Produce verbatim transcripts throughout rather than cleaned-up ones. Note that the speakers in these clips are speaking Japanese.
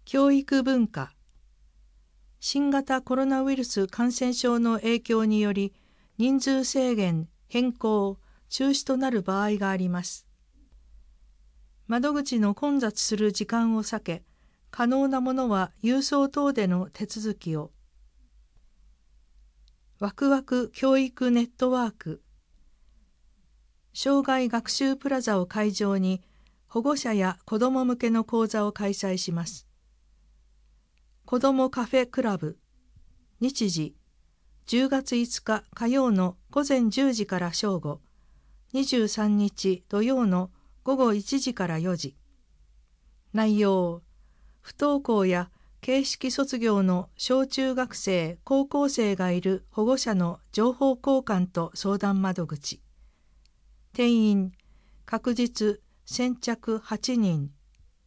教育文化。新型コロナウイルス感染症の影響により、人数制限、変更、中止となる場合があります。窓口の混雑する時間を避け、可能なものは郵送等での手続きを。ワクワク教育ネットワーク。障害学習プラザを会場に、保護者や子ども向けの講座を開催します。子どもカフェクラブ。日時、じゅうがついつか火曜の午前じゅうじから正午、にじゅうさんにち土曜の午後いちじからよじ。内容、不登校や形式卒業の小中学生、高校生がいる保護者の情報交換と相談窓口。定員、確実、先着はちにん。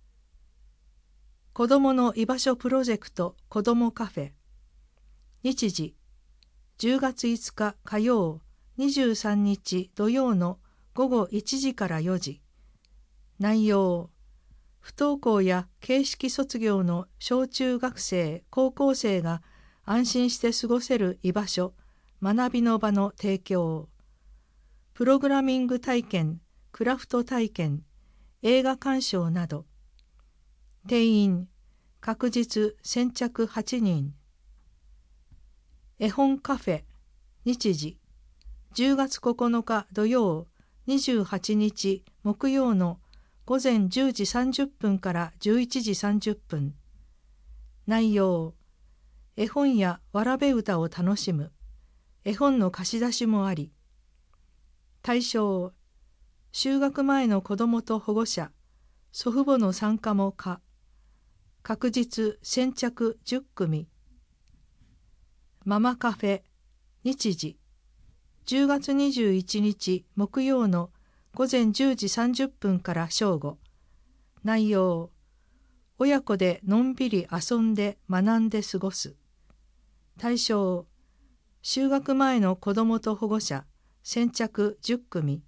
子どもの居場所プロジェクト子どもカフェ。日時、じゅうがついつか火曜、にじゅうさんにち土曜の午後いちじからよじ。内容、不登校や形式卒業の小中学生、高校生が安心して過ごせる居場所、学びの場の提供。プログラミング体験、クラフト体験、映画鑑賞など。定員、確実、先着はちにん。絵本カフェ。日時、じゅうがつここのか土曜、にじゅうはちにち木曜の午前じゅうじさんじゅっぷんからじゅういちじさんじゅっぷん。内容、絵本やわらべ歌を楽しむ。絵本の貸し出しもあり。対象、就学前の子どもと保護者、祖父母の参加も可。確実、先着じゅっくみ。ママカフェ。日時、じゅうがつにじゅういちにち木曜の午前じゅうじさんじゅっぷんから正午。内容、親子でのんびり遊んで学んで過ごす。対象、就学前の子どもと保護者、先着じゅっくみ。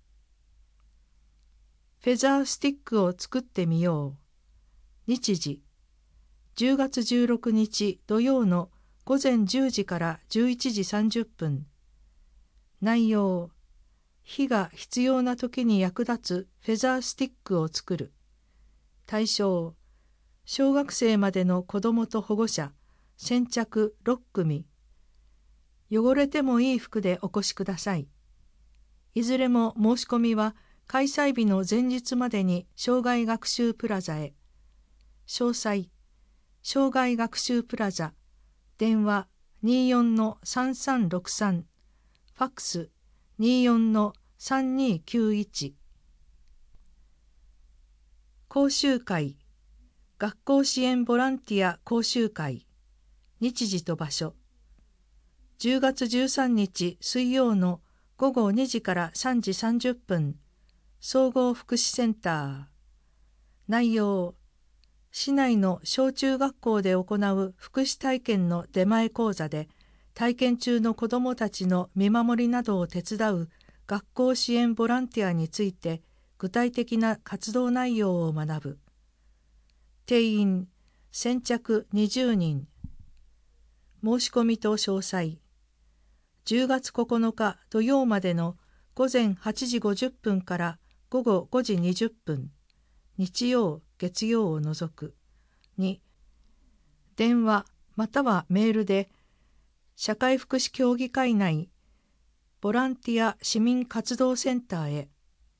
フェザースティックを作ってみよう。日時、じゅうがつじゅうろくにち土曜の午前じゅうじからじゅういちじさんじゅっぷん。内容、火が必要な時に役立つフェザースティックを作る。対象、小学生までの子どもと保護者、先着ろっくみ。汚れてもいい服でお越しください。いずれも申し込みは開催日の前日までに障害学習プラザへ。詳細、障害学習プラザ、電話 にじゅうよんのさんさんろくさん、ファックス にじゅうよんのさんにきゅういち。講習会、学校支援ボランティア講習会。日時と場所、じゅうがつじゅうさんにち水曜の午後にじからさんじさんじゅっぷん、総合福祉センター。内容、市内の小中学校で行う福祉体験の出前講座で、体験中の子どもたちの見守りなどを手伝う学校支援ボランティアについて具体的な活動内容を学ぶ。定員、先着にじゅうにん。申し込みと詳細、じゅうがつここのか土曜までの午前はちじごじゅっぷんから午後ごじにじゅっぷん、日曜、月曜を除く。に、電話またはメールで社会福祉協議会内ボランティア市民活動センターへ。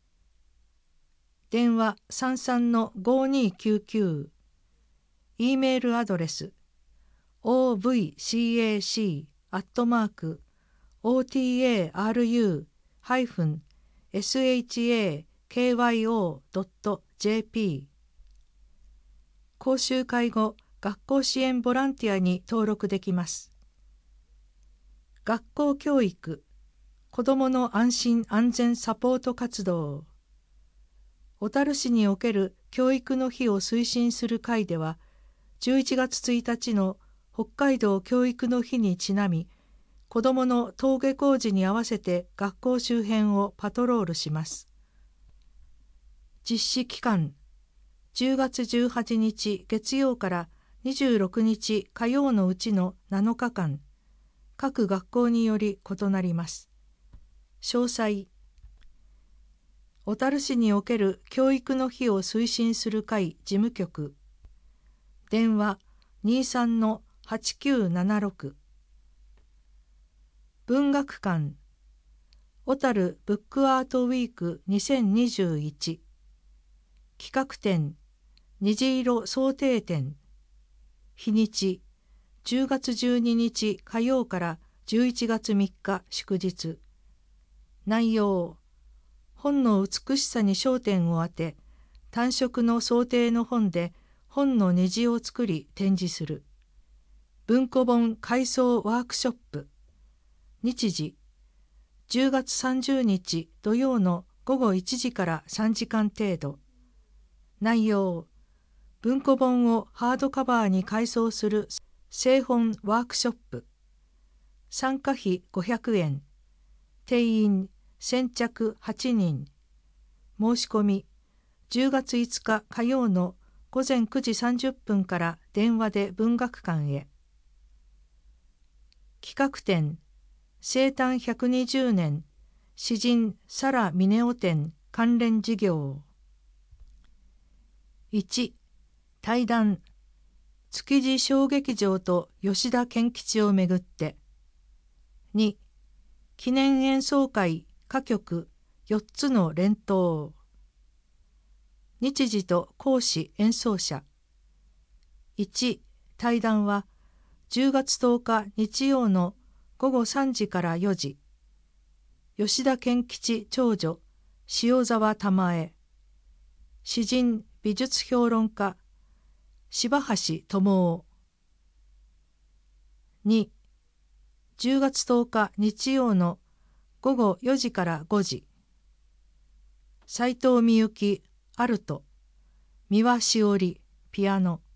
電話さんさんのごにきゅうきゅう。E メールアドレス オーブイシーエーシー アットマーク オーティーエーアールユー エスエイチエーケーワイオー ドット ジェーピー。講習会後、学校支援ボランティアに登録できます。学校教育、子どもの安心安全サポート活動。小樽市における教育の日を推進する会では、じゅういちがつついたちの北海道教育の日にちなみ、子どもの登下校時に合わせて学校周辺をパトロールします。実施期間、じゅうがつじゅうはちにち月曜からにじゅうろくにち火曜のうちのなのかかん、各学校により異なります。詳細。小樽市における教育の日を推進する会事務局。電話 にじゅうさんのはちきゅうななろく。文学館。小樽ブックアートウィークにせんにじゅういち。企画展虹色想定展。日にちじゅうがつじゅうににち火曜からじゅういちがつみっか祝日。内容、本の美しさに焦点を当て、単色の想定の本で本の虹を作り展示する。文庫本改装ワークショップ。日時、じゅうがつさんじゅうにち土曜のごごいちじからさんじかん程度。内容、文庫本をハードカバーに改装する製本ワークショップ。参加費ごひゃくえん。定員先着はちにん。申し込みじゅうがついつか火曜のごぜんくじさんじゅっぷんから電話で文学館へ。企画展生誕ひゃくにじゅうねん詩人サラ・ミネオ展関連事業。いち. 対談築地小劇場と吉田健吉をめぐって。に. 記念演奏会歌曲よっつの連投。日時と講師演奏者。いち. 対談はじゅうがつとおか日曜のごごさんじからよじ。吉田健吉長女塩沢玉江。詩人美術評論家柴橋智夫。に. じゅうがつとおか日曜のごごよじからごじ。斉藤美幸アルト、三輪しおりピアノ。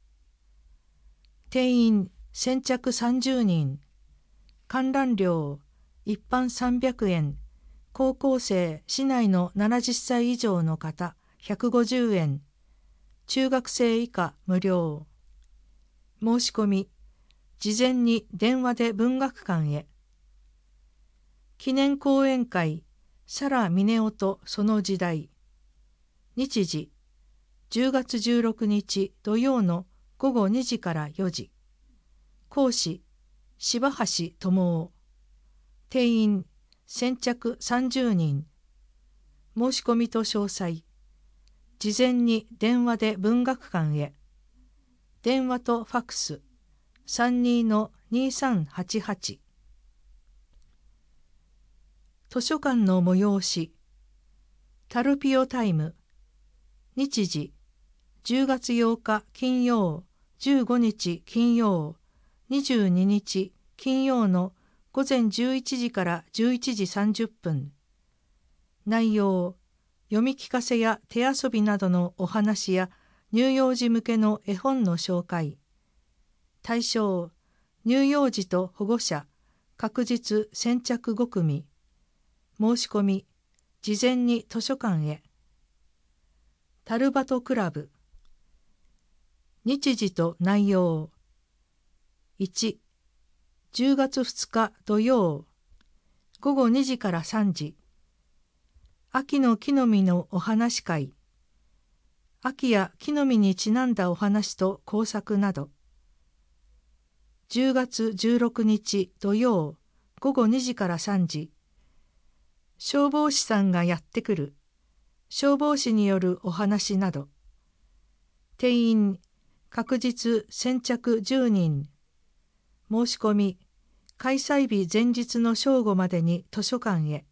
定員先着さんじゅうにん。観覧料一般さんびゃくえん。高校生市内のななじゅっさい以上の方ひゃくごじゅうえん。中学生以下無料。申し込み事前に電話で文学館へ。記念講演会サラ・ミネオとその時代。日時じゅうがつじゅうろくにち土曜のごごにじからよじ。講師柴橋智夫。定員先着さんじゅうにん。申し込みと詳細事前に電話で文学館へ。電話とファクス さんにーのにーさんはちはち。図書館の催しタルピオタイム。日時じゅうがつようか金曜、じゅうごにち金曜、にじゅうににち金曜のごぜんじゅういちじからじゅういちじさんじゅっぷん。内容、読み聞かせや手遊びなどのお話や乳幼児向けの絵本の紹介。対象、乳幼児と保護者、確実先着ごくみ。申し込み、事前に図書館へ。タルバトクラブ。日時と内容。いち. じゅうがつふつか土曜、ごごにじからさんじ。秋の木の実のお話会。秋や木の実にちなんだお話と工作など。じゅうがつじゅうろくにち土曜、ごごにじからさんじ。消防士さんがやってくる。消防士によるお話など。定員確実先着じゅうにん。申し込み開催日前日の正午までに図書館へ。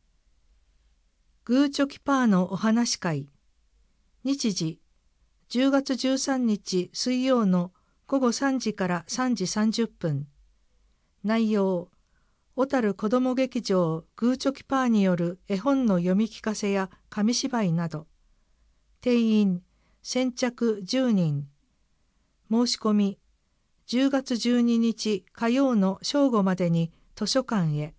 グーチョキパーのお話会。日時じゅうがつじゅうさんにち水曜のごごさんじからさんじさんじゅっぷん。内容、小樽子ども劇場グーチョキパーによる絵本の読み聞かせや紙芝居など。定員先着じゅうにん。申し込みじゅうがつじゅうににち火曜の正午までに図書館へ。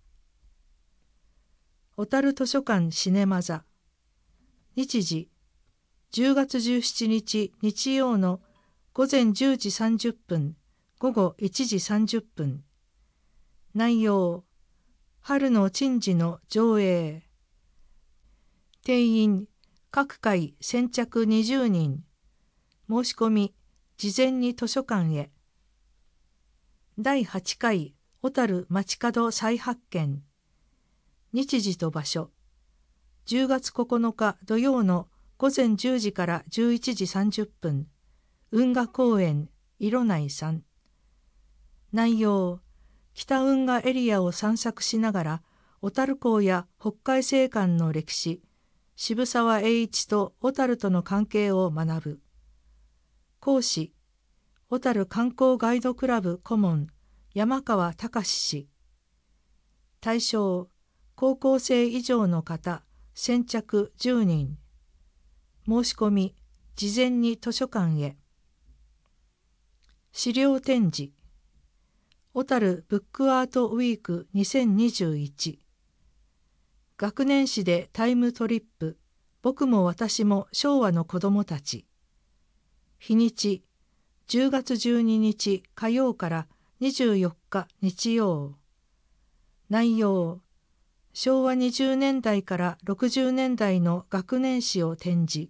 小樽図書館シネマ座。日時じゅうがつじゅうしちにち日曜の午前じゅうじさんじゅっぷん、午後いちじさんじゅっぷん。内容、春の珍事の上映。定員、各回先着にじゅうにん。申し込み、事前に図書館へ。だいはちかい小樽街角再発見。日時と場所。じゅうがつここのか土曜の午前じゅうじからじゅういちじさんじゅっぷん。運河公園、色内さん。内容、北運河エリアを散策しながら、小樽港や北海青館の歴史、渋沢栄一と小樽との関係を学ぶ。講師、小樽観光ガイドクラブ顧問、山川隆氏。対象、高校生以上の方、先着じゅうにん。申し込み、事前に図書館へ。資料展示。小樽ブックアートウィークにせんにじゅういち。学年誌でタイムトリップ、僕も私も昭和の子供たち。日にち、じゅうがつじゅうににち火曜からにじゅうよっか日曜。内容、昭和にじゅうねんだいからろくじゅうねんだいの学年誌を展示。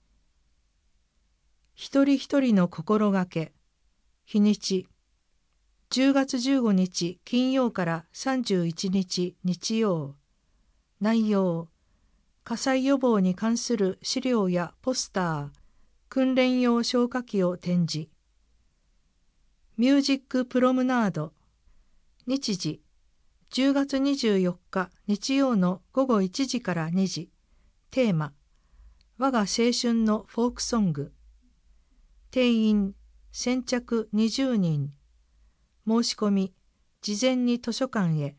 一人一人の心がけ。日にち、じゅうがつじゅうごにち金曜からさんじゅういちにち日曜。内容、火災予防に関する資料やポスター、訓練用消火器を展示。ミュージックプロムナード。日時、じゅうがつにじゅうよっか日曜のごごいちじからにじ。テーマ、我が青春のフォークソング。定員、先着にじゅうにん。申し込み、事前に図書館へ。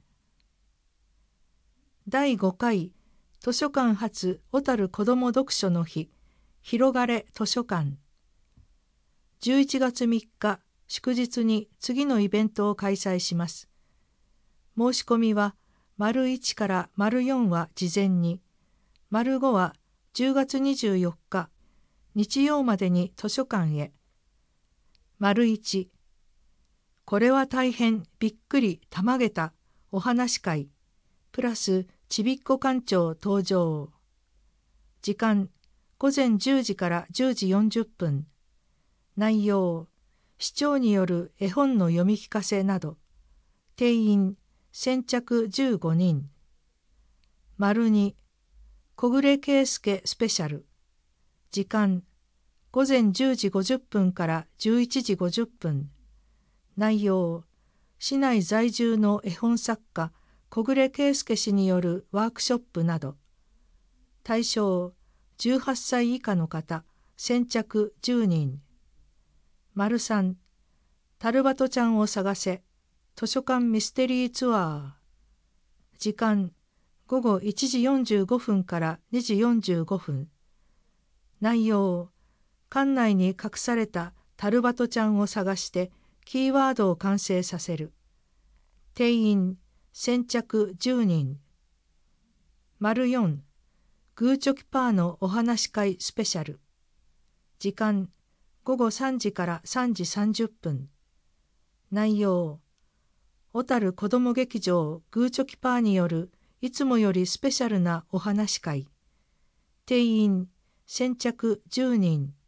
だいごかい図書館発小樽子ども読書の日、広がれ図書館。じゅういちがつみっか祝日に次のイベントを開催します。申し込みは、丸いちから丸よんは事前に、丸ごはじゅうがつにじゅうよっか日曜までに図書館へ。丸いち、これは大変びっくりたまげたお話会、プラスちびっこ館長登場。時間、午前じゅうじからじゅうじよんじゅっぷん。内容、市長による絵本の読み聞かせなど。定員、先着じゅうごにん。丸に、小暮圭介スペシャル。時間、午前じゅうじごじゅっぷんからじゅういちじごじゅっぷん。内容、市内在住の絵本作家小暮圭介氏によるワークショップなど。対象、じゅうはっさい以下の方、先着じゅうにん。丸さん、タルバトちゃんを探せ、図書館ミステリーツアー。時間、ごごいちじよんじゅうごふんからにじよんじゅうごふん。内容、館内に隠されたタルバトちゃんを探してキーワードを完成させる。定員、先着じゅうにん。丸よん、グーチョキパーのお話会スペシャル。時間、ごごさんじからさんじさんじゅっぷん。内容、小樽子ども劇場グーチョキパーによるいつもよりスペシャルなお話会。定員、先着じゅうにん。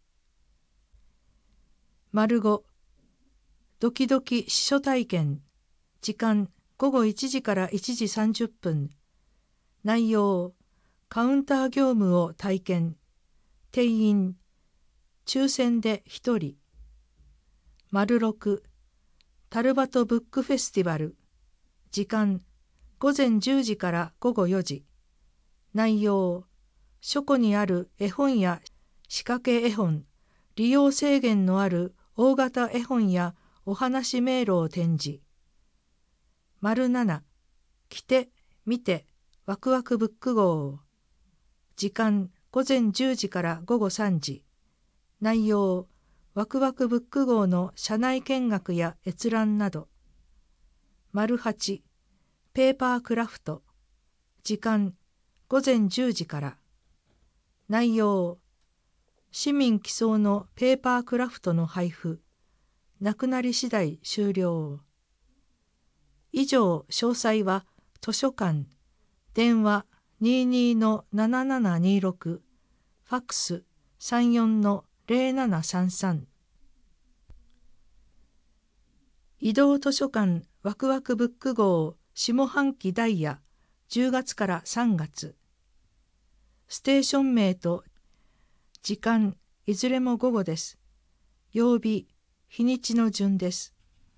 丸ご、ドキドキ司書体験。時間、ごごいちじからいちじさんじゅっぷん。内容、カウンター業務を体験。定員、抽選でひとり。丸ろく、タルバトブックフェスティバル。時間、ごぜんじゅうじからごごよじ。内容、書庫にある絵本や仕掛け絵本、利用制限のある大型絵本やお話迷路を展示。丸なな、来て、見て、ワクワクブック号。時間、ごぜんじゅうじからごごさんじ。内容、ワクワクブック号の社内見学や閲覧など。丸はち、ペーパークラフト。時間、ごぜんじゅうじから。内容、 市民寄贈のペーパークラフトの配布、なくなり次第終了。以上、詳細は図書館、電話 にじゅうにのななななにろく、ファックス さんじゅうよんのゼロななさんさん。移動図書館ワクワクブック号下半期ダイヤじゅうがつからさんがつ。ステーション名と時間いずれも午後です。曜日、日にちの順です。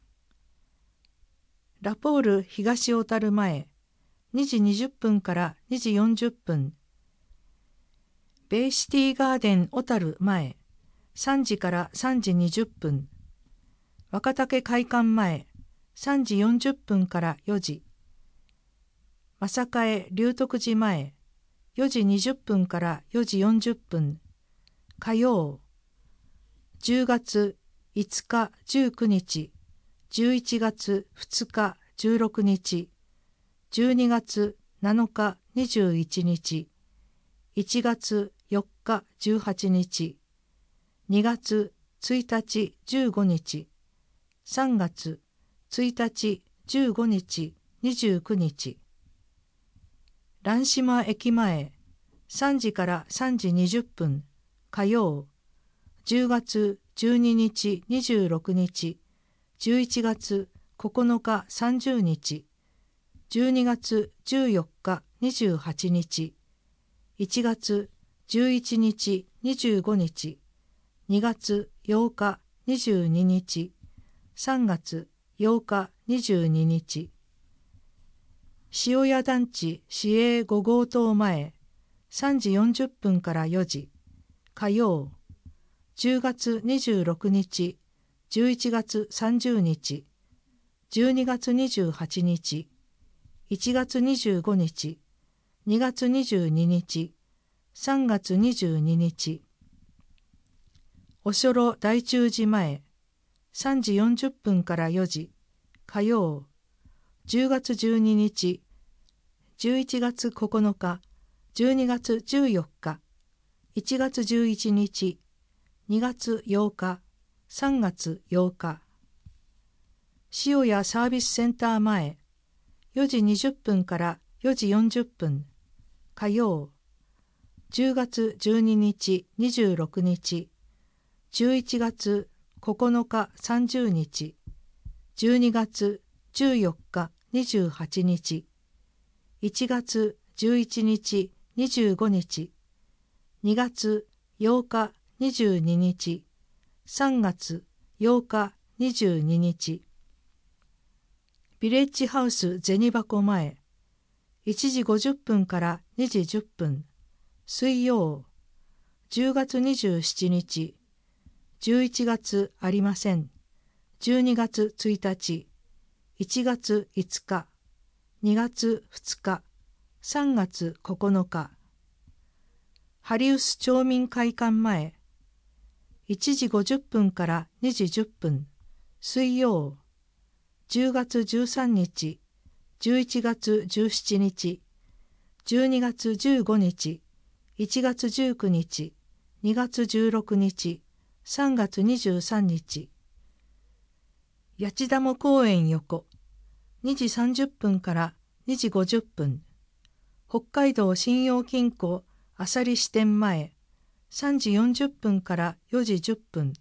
ラポール東小樽前、にじにじゅっぷんからにじよんじゅっぷん。ベイシティガーデン小樽前、さんじからさんじにじゅっぷん。若竹会館前、さんじよんじゅっぷんからよじ。正替龍徳寺前、よじにじゅっぷんからよじよんじゅっぷん。火曜。じゅうがついつかじゅうくにち、じゅういちがつふつかじゅうろくにち、じゅうにがつなのかにじゅういちにち、いちがつよっかじゅうはちにち、にがつついたちじゅうごにち、さんがつついたちじゅうごにちにじゅうくにち。蘭島駅前、さんじからさんじにじゅっぷん、火曜。じゅうがつじゅうににちにじゅうろくにち、じゅういちがつここのかさんじゅうにち、じゅうにがつじゅうよっかにじゅうはちにち、いちがつじゅういちにちにじゅうごにち、にがつようかにじゅうににち、さんがつようかにじゅうににち。塩屋団地市営ごごうとう前、さんじよんじゅっぷんからよじ、火曜。じゅうがつにじゅうろくにち、じゅういちがつさんじゅうにち、じゅうにがつにじゅうはちにち、いちがつにじゅうごにち、にがつにじゅうににち、さんがつにじゅうににち。おしょろ大忠寺前、さんじよんじゅっぷんからよじ、火曜。じゅうがつじゅうににち、じゅういちがつここのか、じゅうにがつじゅうよっか、いちがつじゅういちにち、にがつようか、さんがつようか。塩屋サービスセンター前、よじにじゅっぷんからよじよんじゅっぷん、火曜。じゅうがつじゅうににちにじゅうろくにち、じゅういちがつここのかさんじゅうにち、じゅうにがつじゅうよっかにじゅうはちにち、いちがつじゅういちにちにじゅうごにち、にがつようかにじゅうににち、さんがつようかにじゅうににち。ビレッジハウス銭箱前、いちじごじゅっぷんからにじじゅっぷん、水曜。じゅうがつにじゅうしちにち、じゅういちがつありません。じゅうにがつついたち、いちがついつか、にがつふつか、さんがつここのか。ハリウス町民会館前、いちじごじゅっぷんからにじじゅっぷん、水曜。じゅうがつじゅうさんにち、じゅういちがつじゅうしちにち、じゅうにがつじゅうごにち、いちがつじゅうくにち、にがつじゅうろくにち、さんがつにじゅうさんにち。八千ダモ公園横、にじさんじゅっぷんからにじごじゅっぷん。北海道信用金庫朝里支店前、さんじよんじゅっぷんからよじじゅっぷん。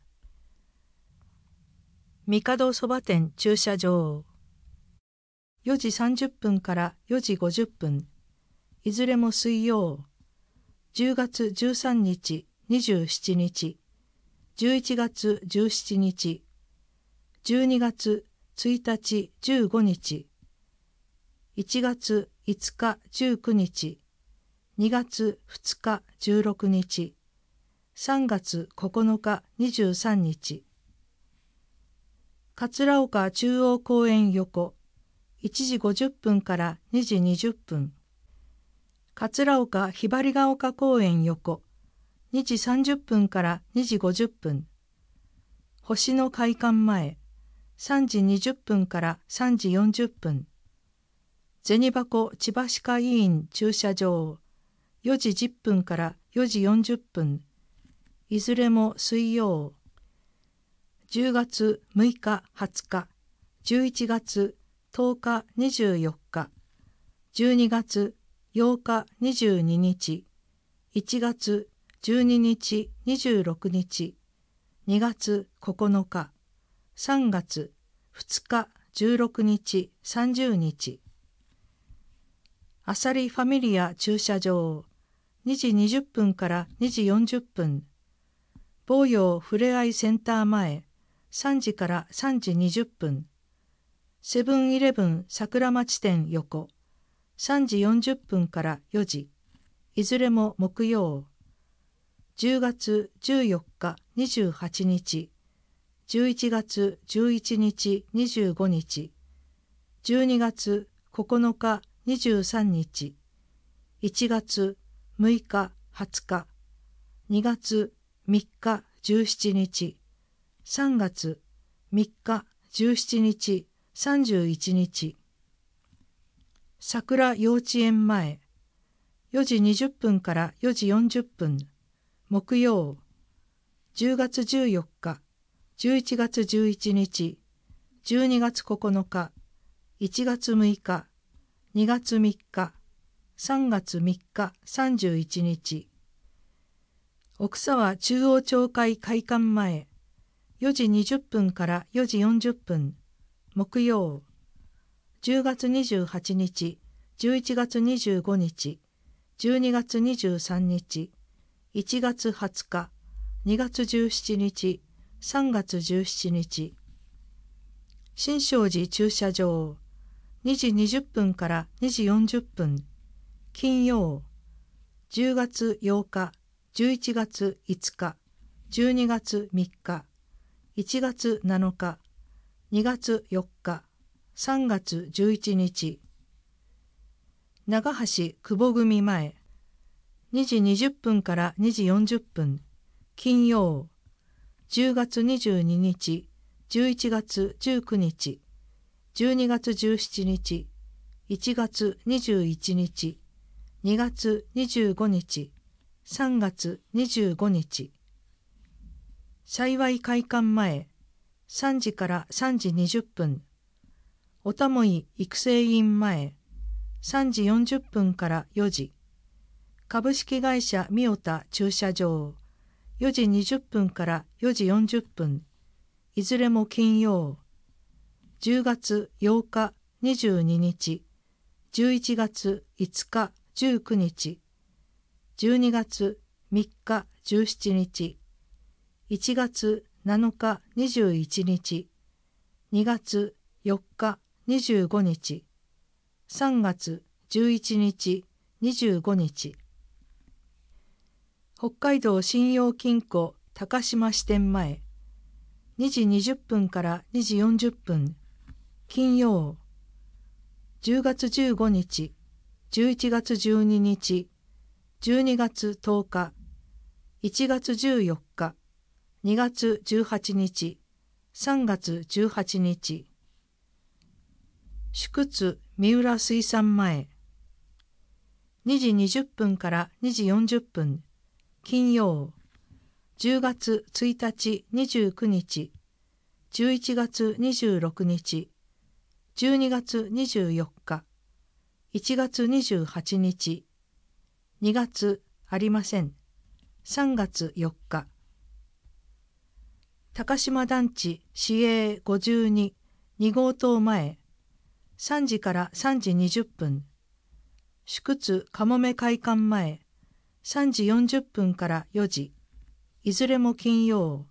帝そば店駐車場。よじさんじゅっぷんからよじごじゅっぷん。いずれも水曜。じゅうがつじゅうさんにち、にじゅうしちにち、じゅういちがつじゅうしちにち、じゅうにがつついたちじゅうごにち、いちがついつかじゅうくにち、にがつふつかじゅうろくにち、さんがつここのかにじゅうさんにち。桂岡中央公園横、いちじごじゅっぷんからにじにじゅっぷん。桂岡ひばりが丘公園横、にじさんじゅっぷんからにじごじゅっぷん。星の会館前、さんじにじゅっぷんからさんじよんじゅっぷん。銭箱千葉歯科医院駐車場、よじじゅっぷんからよじよんじゅっぷん。 いずれも水曜。じゅうがつむいかはつか、じゅういちがつとおかにじゅうよっか、じゅうにがつようかにじゅうににち、いちがつじゅうににちにじゅうろくにち、にがつここのか、さんがつふつかじゅうろくにちさんじゅうにち。アサリファミリア駐車場、にじにじゅっぷんからにじよんじゅっぷん。東洋ふれあいセンター前、さんじからさんじにじゅっぷん。セブンイレブン桜町店横、さんじよんじゅっぷんからよじ。いずれも木曜。じゅうがつじゅうよっかにじゅうはちにち、じゅういちがつじゅういちにちにじゅうごにち、じゅうにがつここのかにじゅうさんにち、いちがつむいかはつか、にがつみっかじゅうしちにち、さんがつみっかじゅうしちにちさんじゅういちにち。桜幼稚園前、よじにじゅっぷんからよじよんじゅっぷん、木曜。じゅうがつじゅうよっか、じゅういちがつじゅういちにち、じゅうにがつここのか、いちがつむいか、にがつみっか、さんがつみっかさんじゅういちにち。奥沢中央町会会館前、よじにじゅっぷんからよじよんじゅっぷん、木曜。じゅうがつにじゅうはちにち、じゅういちがつにじゅうごにち、じゅうにがつにじゅうさんにち、いちがつはつか、にがつじゅうしちにち、さんがつじゅうしちにち。新勝寺駐車場、にじにじゅっぷんからにじよんじゅっぷん、金曜。じゅうがつようか、じゅういちがついつか、じゅうにがつみっか、いちがつなのか、にがつよっか、さんがつじゅういちにち。長橋久保組前、にじにじゅっぷんからにじよんじゅっぷん、金曜。じゅうがつにじゅうににち、じゅういちがつじゅうくにち、じゅうにがつじゅうしちにち、いちがつにじゅういちにち、にがつにじゅうごにち、さんがつにじゅうごにち。幸会館前、さんじからさんじにじゅっぷん。おたもい育成院前、さんじよんじゅっぷんからよじ。株式会社みおた駐車場、よじにじゅっぷんからよじよんじゅっぷん。いずれも金曜。じゅうがつようかにじゅうににち、じゅういちがついつかじゅうくにち、じゅうにがつみっかじゅうしちにち、いちがつなのかにじゅういちにち、にがつよっかにじゅうごにち、さんがつじゅういちにちにじゅうごにち。北海道信用金庫高島支店前、にじにじゅっぷんからにじよんじゅっぷん、金曜。じゅうがつじゅうごにち、じゅういちがつじゅうににち、じゅうにがつとおか、いちがつじゅうよっか、にがつじゅうはちにち、さんがつじゅうはちにち。宿津三浦水産前、にじにじゅっぷんからにじよんじゅっぷん、金曜。じゅうがつついたちにじゅうくにち、じゅういちがつにじゅうろくにち、じゅうにがつにじゅうよっか、いちがつにじゅうはちにち、にがつありません。さんがつよっか。高島団地市営ごじゅうに、にごうとう前、さんじからさんじにじゅっぷん。宿津かもめ会館前、さんじよんじゅっぷんからよじ。いずれも金曜。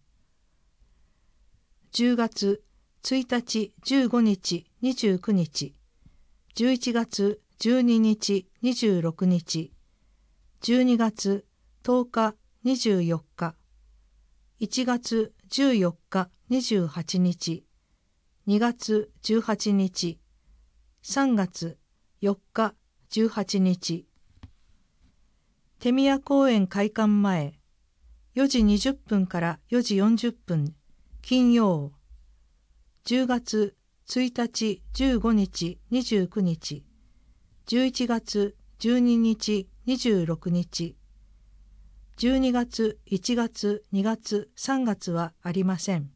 じゅうがつついたちじゅうごにちにじゅうくにち、じゅういちがつじゅうににちにじゅうろくにち、じゅうにがつとおかにじゅうよっか、いちがつじゅうよっかにじゅうはちにち、にがつじゅうはちにち、さんがつよっかじゅうはちにち。手宮公園会館前、よじにじゅっぷんからよじよんじゅっぷん、金曜。じゅうがつついたちじゅうごにちにじゅうくにち、じゅういちがつじゅうににちにじゅうろくにち、 じゅうにがつ、いちがつ、にがつ、さんがつはありません。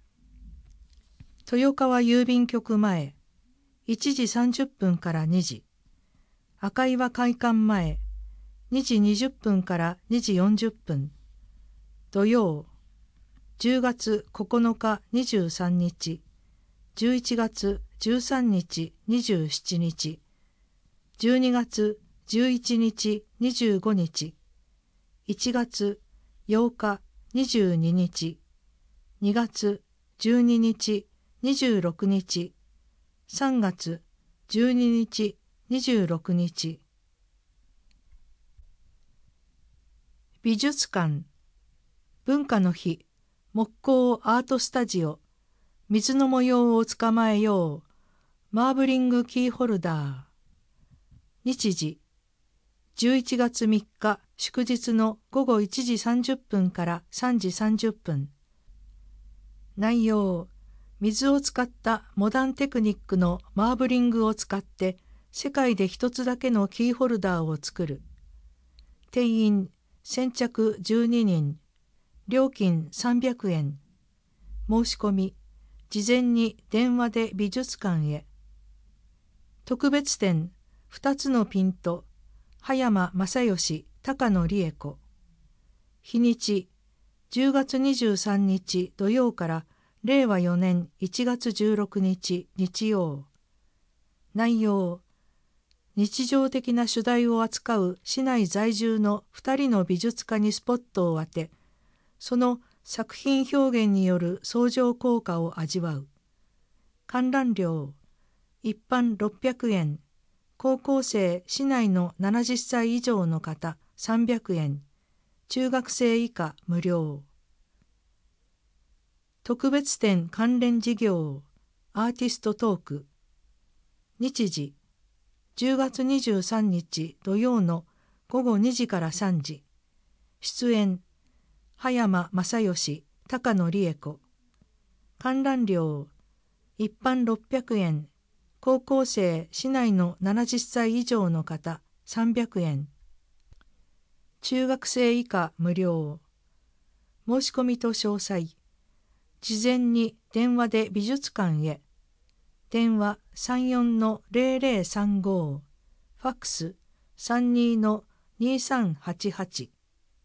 豊川郵便局前、いちじさんじゅっぷんからにじ。赤岩会館前、にじにじゅっぷんからにじよんじゅっぷん。土曜、じゅうがつここのかにじゅうさんにち、じゅういちがつじゅうさんにちにじゅうしちにち、じゅうにがつじゅういちにちにじゅうごにち、いちがつようかにじゅうににち、にがつじゅうににちにじゅうろくにち、さんがつじゅうににちにじゅうろくにち。美術館、文化の日、木工アートスタジオ、水の模様を捕まえよう、マーブリングキーホルダー。日時、じゅういちがつみっか祝日のごごいちじさんじゅっぷんからさんじさんじゅっぷん。内容、水を使ったモダンテクニックのマーブリングを使って世界で一つだけのキーホルダーを作る。定員先着じゅうににん、料金さんびゃくえん。申し込み、事前に電話で美術館へ。特別展、二つのピント、葉山正義、高野理恵子。日にち、じゅうがつにじゅうさんにち土曜かられいわよねんいちがつじゅうろくにち日曜。内容、日常的な主題を扱う市内在住のふたりの美術家にスポットを当て、その作品表現による相乗効果を味わう。観覧料、一般ろっぴゃくえん、高校生市内のななじゅっさい以上の方さんびゃくえん、中学生以下無料。特別展関連事業、アーティストトーク。日時、じゅうがつにじゅうさんにち土曜のごごにじからさんじ。出演、葉山正義、高野理恵子。観覧料、一般ろっぴゃくえん、高校生市内のななじゅっさい以上の方さんびゃくえん。中学生以下無料。申し込みと詳細。事前に電話で美術館へ。電話 さんよんのぜろぜろさんご、ファックス さんにのにさんはちはち。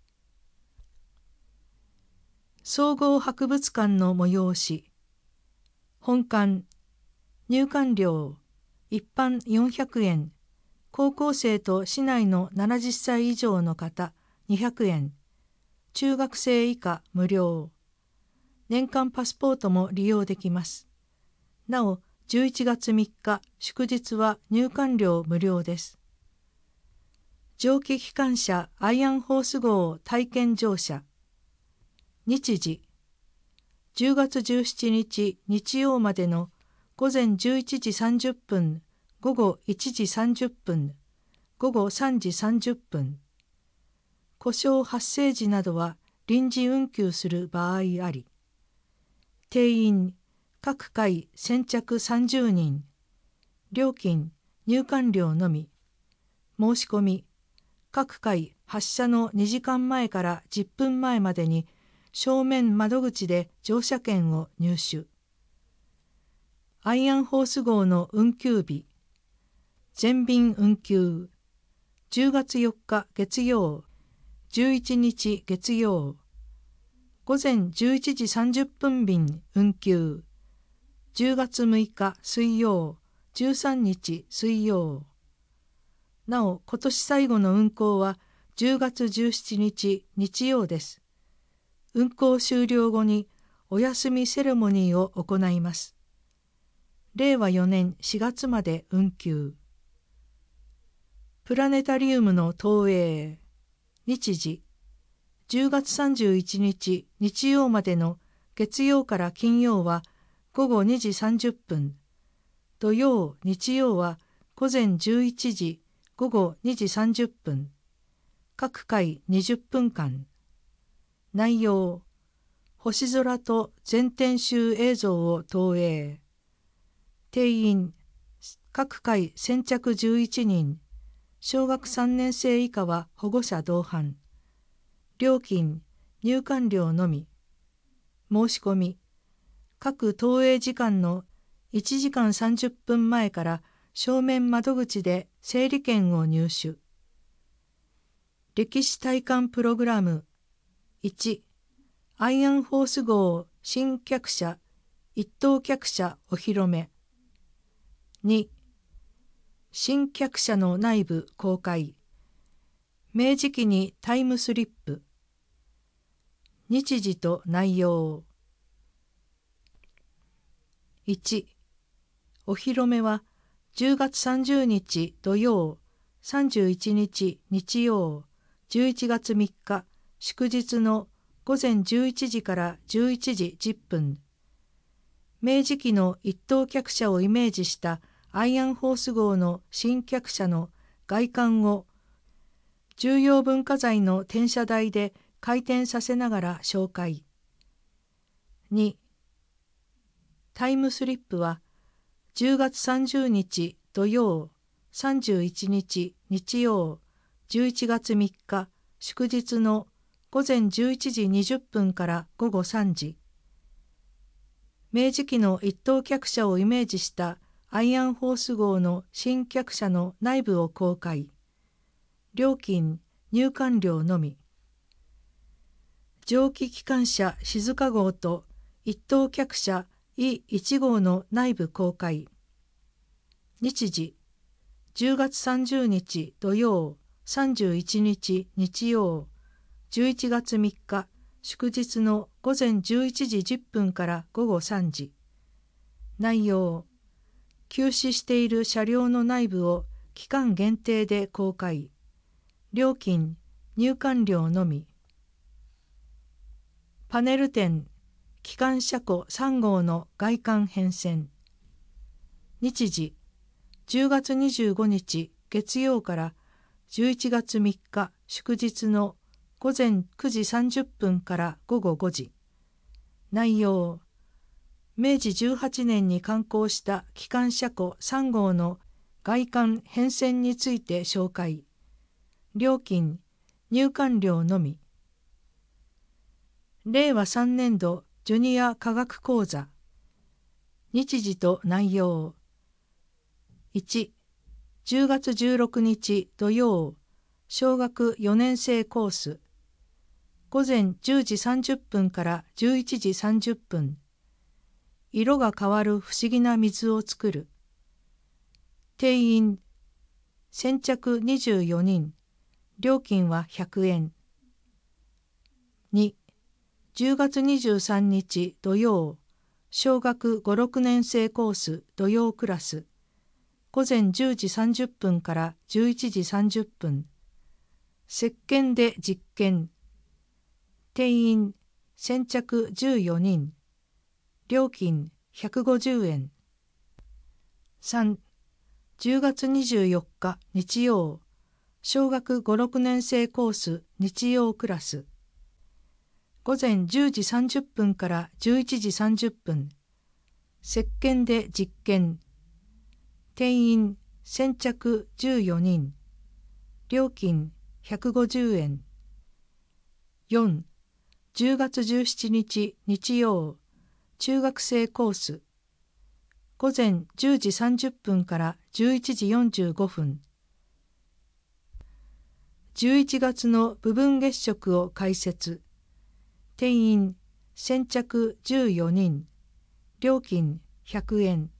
総合博物館の催し。本館、入館料、一般よんひゃくえん、高校生と市内のななじゅっさい以上の方にひゃくえん、中学生以下無料。年間パスポートも利用できます。なお、じゅういちがつみっか祝日は入館料無料です。蒸気機関車アイアンホース号体験乗車。日時、じゅうがつじゅうしちにち日曜までのごぜんじゅういちじさんじゅっぷん、ごごいちじさんじゅっぷん、ごごさんじさんじゅっぷん。故障発生時などは臨時運休する場合あり。定員、各回先着さんじゅうにん。料金、入館料のみ。申し込み、各回発車のにじかんまえからじゅっぷんまえまでに正面窓口で乗車券を入手。アイアンホース号の運休日。全便運休。じゅうがつよっか月曜、じゅういちにち月曜。ごぜんじゅういちじさんじゅっぷん便運休。じゅうがつむいか水曜、じゅうさんにち水曜。なお、今年最後の運行はじゅうがつじゅうしちにち日曜です。運行終了後にお休みセレモニーを行います。れいわよねんしがつまで運休。プラネタリウムの投影。日時、じゅうがつさんじゅういちにち日曜までの月曜から金曜はごごにじさんじゅっぷん、土曜、日曜はごぜんじゅういちじ、ごごにじさんじゅっぷん、各回にじゅっぷんかん。内容、星空と全天集映像を投影。定員、各回先着じゅういちにん、小学さんねんせい以下は保護者同伴。 料金、入館料のみ。申し込み、各投影時間のいちじかんさんじゅっぷんまえから正面窓口で整理券を入手。歴史体感プログラムいち、アイアンホース号新客車一等客車お披露目。に、新客車の内部公開。明治期にタイムスリップ。日時と内容。いち、お披露目はじゅうがつさんじゅうにち土曜、さんじゅういちにち日曜、じゅういちがつみっか祝日のごぜんじゅういちじからじゅういちじじゅっぷん。明治期の一等客車をイメージしたアイアンホース号の新客車の外観を重要文化財の転車台で回転させながら紹介。に、タイムスリップはじゅうがつさんじゅうにち土曜、さんじゅういちにち日曜、じゅういちがつみっか祝日のごぜんじゅういちじにじゅっぷんからごごさんじ。明治期の一等客車をイメージしたアイアンホース号の新客車の内部を公開。料金、入館料のみ。蒸気機関車静号と一等客車イいち号の内部公開。日時、じゅうがつさんじゅうにち土曜、さんじゅういちにち日曜、じゅういちがつみっか祝日のごぜんじゅういちじじゅっぷんからごごさんじ。内容、休止している車両の内部を期間限定で公開。料金、入館料のみ。パネル展、機関車庫さん号の外観変遷。日時、じゅうがつにじゅうごにち月曜からじゅういちがつみっか祝日のごぜんくじさんじゅっぷんからごごごじ。内容、明治じゅうはちねんに刊行した機関車庫さん号の外観変遷について紹介。料金、入館料のみ。れいわさんねんどジュニア科学講座。日時と内容。いち、じゅうがつじゅうろくにち土曜、小学よねんせいコース。ごぜんじゅうじさんじゅっぷんからじゅういちじさんじゅっぷん。色が変わる不思議な水を作る。定員、先着にじゅうよにん。料金はひゃくえん。に、じゅうがつにじゅうさんにち土曜、小学ご、ろくねんせいコース土曜クラス。ごぜんじゅうじさんじゅっぷんからじゅういちじさんじゅっぷん。石鹸で実験。定員、先着じゅうよにん。料金ひゃくごじゅうえん。さん、じゅうがつにじゅうよっか日曜、小学ご、ろくねんせいコース日曜クラス。ごぜんじゅうじさんじゅっぷんからじゅういちじさんじゅっぷん。石鹸で実験。定員、先着じゅうよにん。料金ひゃくごじゅうえん。よん、じゅうがつじゅうしちにち日曜、中学生コース。ごぜんじゅうじさんじゅっぷんからじゅういちじよんじゅうごふん。じゅういちがつの部分月食を解説。定員、先着じゅうよにん。料金ひゃくえん。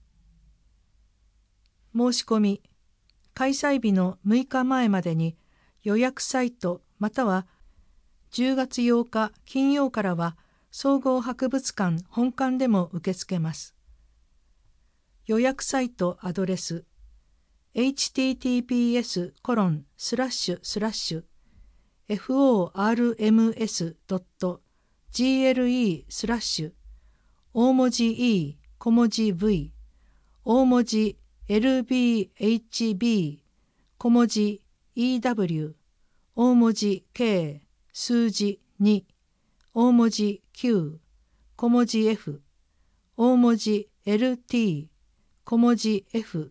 申し込み、開催日のむいかまえまでに予約サイトまたはじゅうがつようか金曜からは総合博物館本館でも受け付けます。予約サイトアドレス エイチティーティーピーエスコロンスラッシュスラッシュエフオーアールエムエスドットジーエルイースラッシュ大文字 E 小文字 V 大文字 エルビーエイチビー 小文字 イーダブリュー 大文字 K 数字に大文字 Q 小文字 F 大文字 エルティー 小文字 F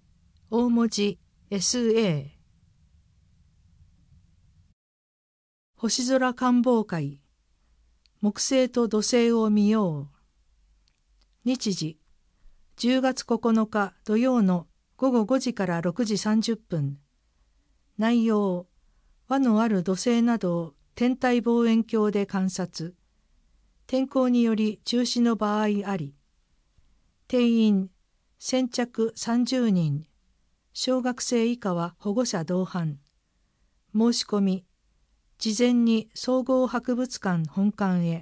大文字 エスエー星空観望会、木星と土星を見よう。日時、じゅうがつここのか土曜のごごごじからろくじさんじゅっぷん。内容、輪のある土星などを天体望遠鏡で観察。天候により中止の場合あり。定員、先着さんじゅうにん。小学生以下は保護者同伴。申し込み、事前に総合博物館本館へ。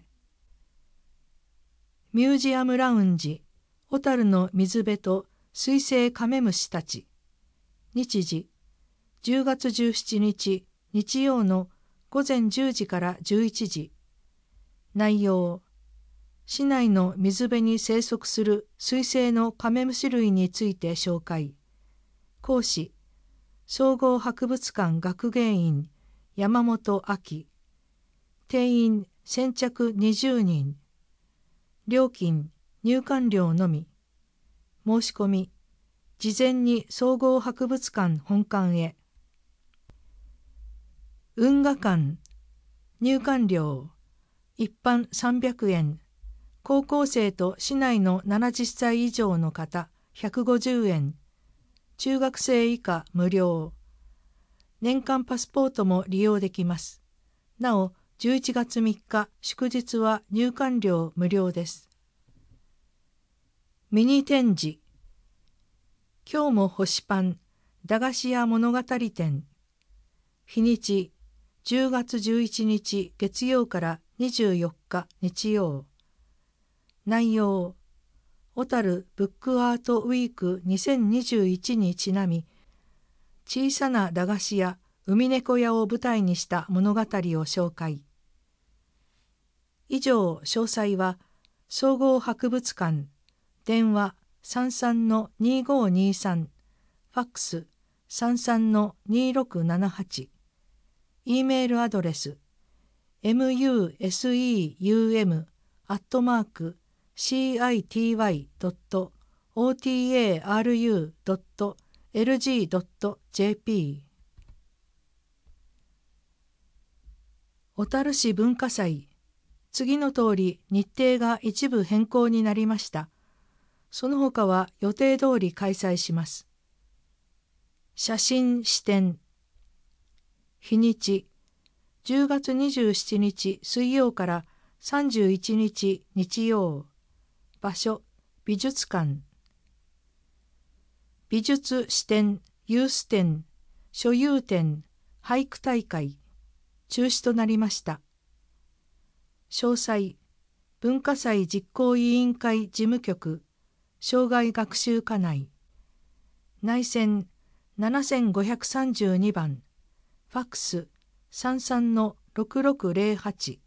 ミュージアムラウンジ、小樽の水辺と水生カメムシたち。日時、じゅうがつじゅうしちにち日曜のごぜんじゅうじからじゅういちじ。内容、市内の水辺に生息する水生のカメムシ類について紹介。講師、総合博物館学芸員山本亜紀。定員先着にじゅうにん。料金、入館料のみ。申し込み、事前に総合博物館本館へ。運河館、入館料、一般さんびゃくえん。高校生と市内のななじゅっさい以上の方ひゃくごじゅうえん。中学生以下無料。年間パスポートも利用できます。なお、じゅういちがつみっか祝日は入館料無料です。ミニ展示。今日も星パン駄菓子屋物語展。日にちじゅうがつじゅういちにち月曜からにじゅうよっか日曜。内容、小樽ブックアートウィークにせんにじゅういちにちなみ、小さな駄菓子屋、海猫屋を舞台にした物語を紹介。以上、詳細は、総合博物館、電話 さんさんのにごにさん、ファックス さんさんのにろくななはち、E メールアドレス ミュースユーエム アットマーク シーアイティーワイ ドット オーティーエーアールユー ドット エルジー ドット ジェーピー。 小樽市文化祭、次の通り日程が一部変更になりました。その他は予定通り開催します。写真視点。日にち、じゅうがつにじゅうしちにち水曜からさんじゅういちにち日曜。場所、美術館。美術視点、ユース展、所有展、俳句大会、中止となりました。詳細、文化祭実行委員会事務局、生涯学習課内。内線ななごさんにばん、ファックス さんさんのろくろくぜろはち。